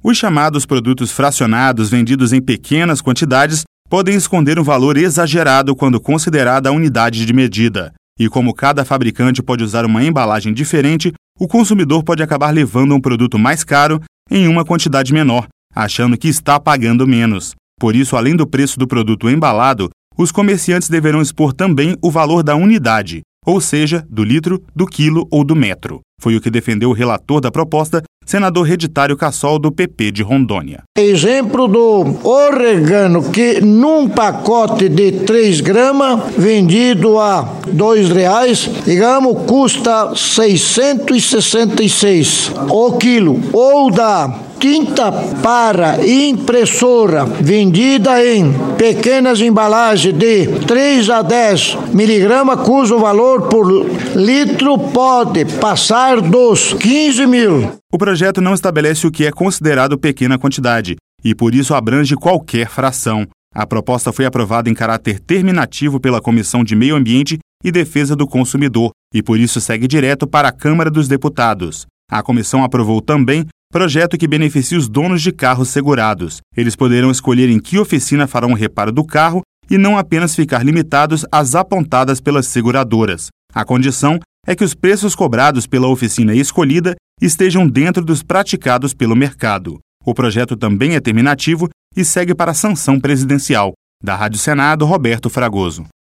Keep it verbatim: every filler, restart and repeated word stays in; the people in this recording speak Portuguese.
Os chamados produtos fracionados, vendidos em pequenas quantidades, podem esconder um valor exagerado quando considerada a unidade de medida. E como cada fabricante pode usar uma embalagem diferente, o consumidor pode acabar levando um produto mais caro em uma quantidade menor, achando que está pagando menos. Por isso, além do preço do produto embalado, os comerciantes deverão expor também o valor da unidade, ou seja, do litro, do quilo ou do metro. Foi o que defendeu o relator da proposta, senador Reditário Cassol, do P P de Rondônia. Exemplo do orégano, que num pacote de três gramas, vendido a dois reais, digamos, custa seiscentos e sessenta e seis o quilo. Ou da tinta para impressora, vendida em pequenas embalagens de três a dez miligramas, cujo valor por litro pode passar dos quinze mil. O projeto não estabelece o que é considerado pequena quantidade e, por isso, abrange qualquer fração. A proposta foi aprovada em caráter terminativo pela Comissão de Meio Ambiente e Defesa do Consumidor e, por isso, segue direto para a Câmara dos Deputados. A comissão aprovou também projeto que beneficia os donos de carros segurados. Eles poderão escolher em que oficina farão o reparo do carro e não apenas ficar limitados às apontadas pelas seguradoras. A condição é que os preços cobrados pela oficina escolhida estejam dentro dos praticados pelo mercado. O projeto também é terminativo e segue para a sanção presidencial. Da Rádio Senado, Roberto Fragoso.